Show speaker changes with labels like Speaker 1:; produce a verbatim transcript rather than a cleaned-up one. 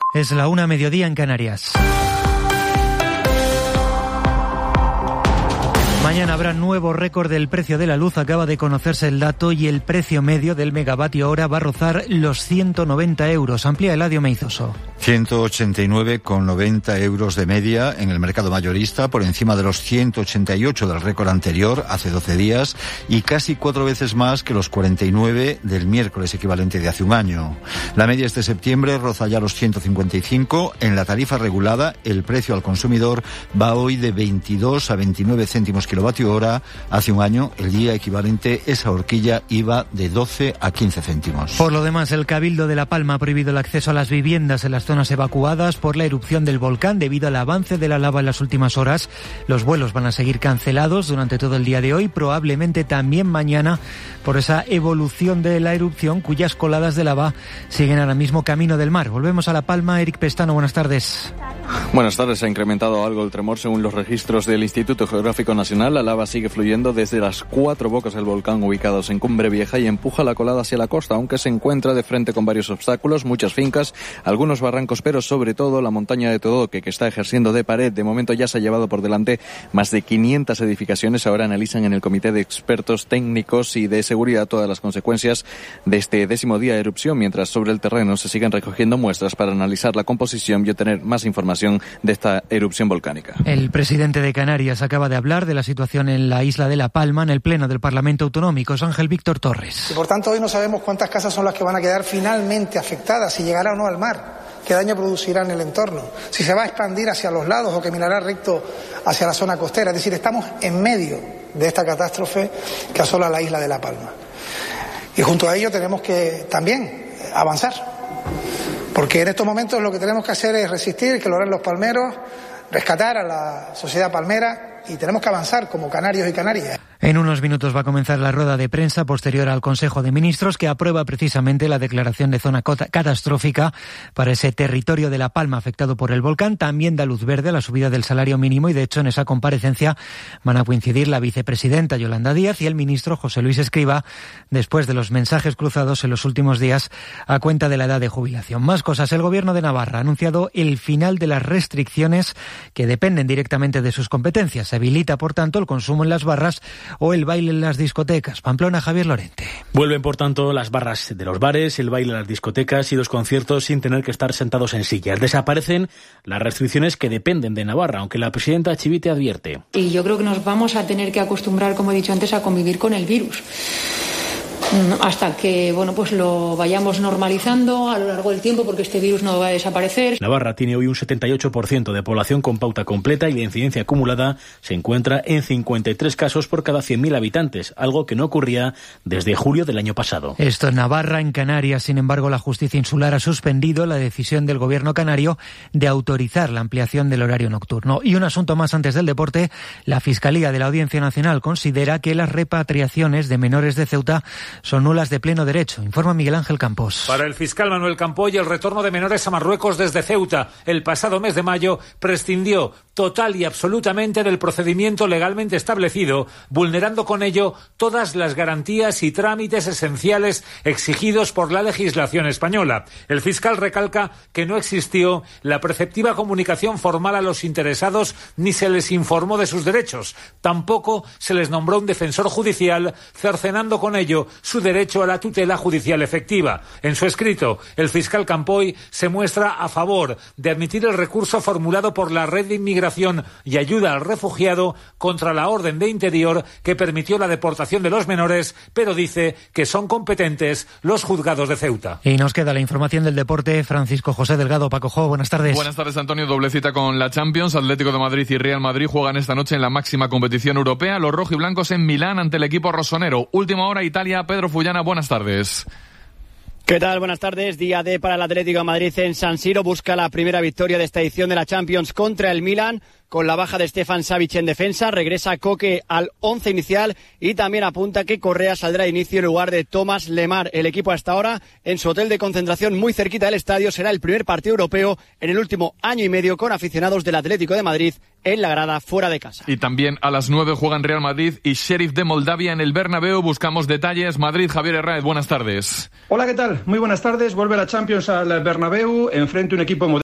Speaker 1: Es la una, mediodía en Canarias. Mañana habrá nuevo récord del precio de la luz. Acaba de conocerse el dato y el precio medio del megavatio hora va a rozar los ciento noventa euros. Amplía Eladio Meizoso.
Speaker 2: ciento ochenta y nueve con noventa euros de media en el mercado mayorista, por encima de los ciento ochenta y ocho del récord anterior, hace doce días, y casi cuatro veces más que los cuarenta y nueve del miércoles equivalente de hace un año. La media este septiembre roza ya los ciento cincuenta y cinco. En la tarifa regulada, el precio al consumidor va hoy de veintidós a veintinueve céntimos kilovatio hora. Hace un año, el día equivalente, esa horquilla iba de doce a quince céntimos.
Speaker 1: Por lo demás, el Cabildo de La Palma ha prohibido el acceso a las viviendas en las zonas evacuadas por la erupción del volcán debido al avance de la lava en las últimas horas. Los vuelos van a seguir cancelados durante todo el día de hoy, probablemente también mañana, por esa evolución de la erupción cuyas coladas de lava siguen ahora mismo camino del mar. Volvemos a La Palma. Eric Pestano, buenas tardes.
Speaker 3: Buenas tardes. Se ha incrementado algo el tremor según los registros del Instituto Geográfico Nacional. La lava sigue fluyendo desde las cuatro bocas del volcán ubicados en Cumbre Vieja y empuja la colada hacia la costa, aunque se encuentra de frente con varios obstáculos, muchas fincas, algunos barrancos, pero sobre todo la montaña de Todoque, que está ejerciendo de pared. De momento ya se ha llevado por delante más de quinientas edificaciones. Ahora analizan en el Comité de Expertos Técnicos y de Seguridad todas las consecuencias de este décimo día de erupción, mientras sobre el terreno se siguen recogiendo muestras para analizar la composición y obtener más información de esta erupción volcánica.
Speaker 1: El presidente de Canarias acaba de hablar de la situación en la isla de La Palma en el Pleno del Parlamento Autonómico. Es Ángel Víctor Torres.
Speaker 4: Y por tanto hoy no sabemos cuántas casas son las que van a quedar finalmente afectadas, si llegará o no al mar, qué daño producirá en el entorno, si se va a expandir hacia los lados o caminará recto hacia la zona costera. Es decir, estamos en medio de esta catástrofe que asola la isla de La Palma. Y junto a ello tenemos que también avanzar, porque en estos momentos lo que tenemos que hacer es resistir, que logren los palmeros, rescatar a la sociedad palmera, y tenemos que avanzar como canarios y canarias.
Speaker 1: En unos minutos va a comenzar la rueda de prensa posterior al Consejo de Ministros, que aprueba precisamente la declaración de zona catastrófica para ese territorio de La Palma afectado por el volcán. También da luz verde a la subida del salario mínimo y, de hecho, en esa comparecencia van a coincidir la vicepresidenta Yolanda Díaz y el ministro José Luis Escrivá, después de los mensajes cruzados en los últimos días a cuenta de la edad de jubilación. Más cosas. El Gobierno de Navarra ha anunciado el final de las restricciones que dependen directamente de sus competencias. Se habilita, por tanto, el consumo en las barras o el baile en las discotecas. Pamplona, Javier Lorente.
Speaker 5: Vuelven, por tanto, las barras de los bares, el baile en las discotecas y los conciertos sin tener que estar sentados en sillas. Desaparecen las restricciones que dependen de Navarra, aunque la presidenta Chivite advierte.
Speaker 6: Y yo creo que nos vamos a tener que acostumbrar, como he dicho antes, a convivir con el virus. Hasta que, bueno, pues lo vayamos normalizando a lo largo del tiempo, porque este virus no va a desaparecer.
Speaker 5: Navarra tiene hoy un setenta y ocho por ciento de población con pauta completa y la incidencia acumulada se encuentra en cincuenta y tres casos por cada cien mil habitantes, algo que no ocurría desde julio del año pasado.
Speaker 1: Esto en Navarra. En Canarias, sin embargo, la justicia insular ha suspendido la decisión del gobierno canario de autorizar la ampliación del horario nocturno. Y un asunto más antes del deporte. La Fiscalía de la Audiencia Nacional considera que las repatriaciones de menores de Ceuta son nulas de pleno derecho. Informa Miguel Ángel Campos.
Speaker 7: Para el fiscal Manuel Campoy, el retorno de menores a Marruecos desde Ceuta el pasado mes de mayo prescindió total y absolutamente del procedimiento legalmente establecido, vulnerando con ello todas las garantías y trámites esenciales exigidos por la legislación española. El fiscal recalca que no existió la preceptiva comunicación formal a los interesados ni se les informó de sus derechos. Tampoco se les nombró un defensor judicial, cercenando con ello su derecho a la tutela judicial efectiva. En su escrito, el fiscal Campoy se muestra a favor de admitir el recurso formulado por la Red de Inmigración y Ayuda al Refugiado contra la orden de Interior que permitió la deportación de los menores, pero dice que son competentes los juzgados de Ceuta.
Speaker 1: Y nos queda la información del deporte. Francisco José Delgado. Paco Jo, buenas tardes.
Speaker 8: Buenas tardes, Antonio. Doble cita con la Champions. Atlético de Madrid y Real Madrid juegan esta noche en la máxima competición europea. Los rojiblancos en Milán ante el equipo rossonero. Última hora, Italia. Pedro Fullana, buenas tardes.
Speaker 9: ¿Qué tal? Buenas tardes. Día D para el Atlético de Madrid en San Siro. Busca la primera victoria de esta edición de la Champions contra el Milan. Con la baja de Stefan Savic en defensa, regresa Coque al once inicial y también apunta que Correa saldrá de inicio en lugar de Thomas Lemar. El equipo hasta ahora en su hotel de concentración muy cerquita del estadio. Será el primer partido europeo en el último año y medio con aficionados del Atlético de Madrid en la grada fuera de casa.
Speaker 8: Y también a las nueve juegan Real Madrid y Sheriff de Moldavia en el Bernabéu. Buscamos detalles. Madrid, Javier Herráez, buenas tardes.
Speaker 10: Hola, ¿qué tal? Muy buenas tardes. Vuelve la Champions al Bernabéu. Enfrente un equipo moderno.